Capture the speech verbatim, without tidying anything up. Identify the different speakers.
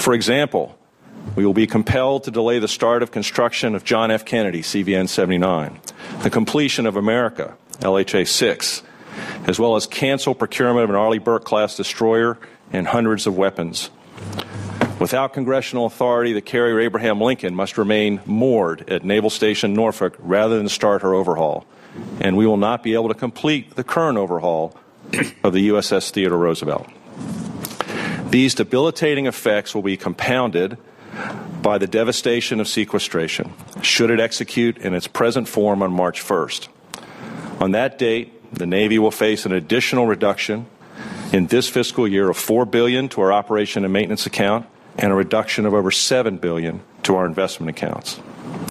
Speaker 1: For example, we will be compelled to delay the start of construction of John F. Kennedy, C V N seventy-nine, the completion of America, L H A six, as well as cancel procurement of an Arleigh Burke-class destroyer and hundreds of weapons. Without congressional authority, the carrier Abraham Lincoln must remain moored at Naval Station Norfolk rather than start her overhaul, and we will not be able to complete the current overhaul of the U S S Theodore Roosevelt. These debilitating effects will be compounded by the devastation of sequestration, should it execute in its present form on March first. On that date, the Navy will face an additional reduction in this fiscal year of four billion dollars to our operation and maintenance account and a reduction of over seven billion dollars to our investment accounts.